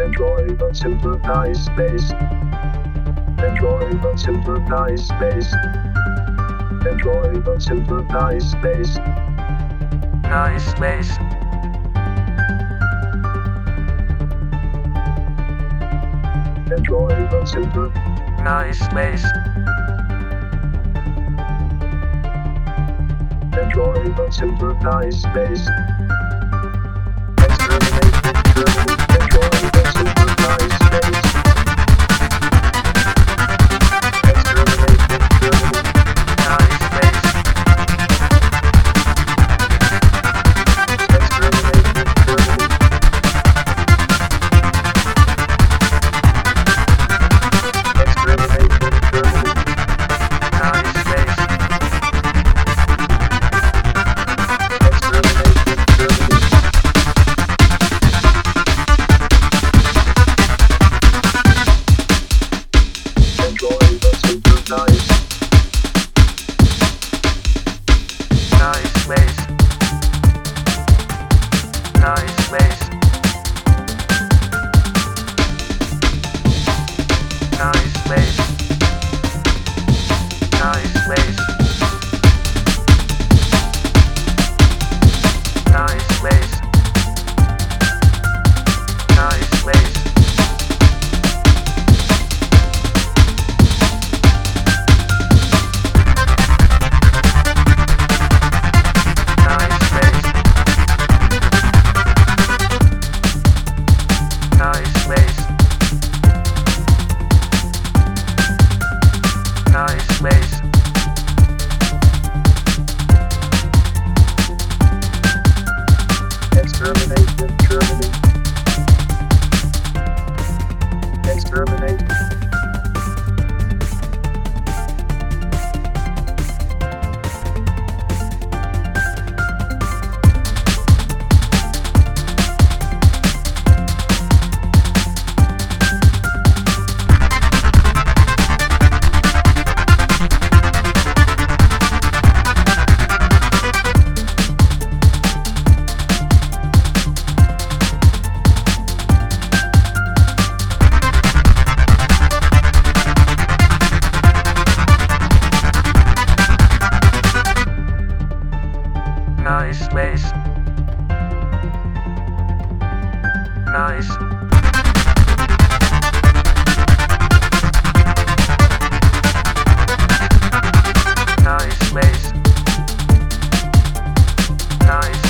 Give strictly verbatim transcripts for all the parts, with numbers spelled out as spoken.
Enjoy the super nice space. Enjoy the super nice space. Enjoy the super nice space. Nice space. Enjoy the super nice space. Enjoy the super nice space. Exterminate Germany. Enjoy the super nice space. Exterminate Germany. Nice space. Exterminate Germany. Exterminate Germany. Nice space. Exterminate Germany. Enjoy the super nice. Nice space. Nice space. Nice space. Nice space. Nice space. Nice space. Nice space. Nice space. Nice space. Exterminate Germany. Exterminate. Nice space. Nice. Nice space. Nice.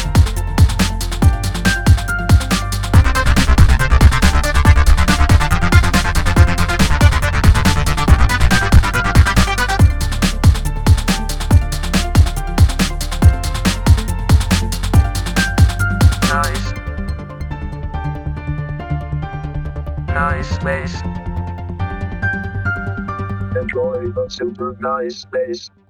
Nice. Nice space. Enjoy the super nice space.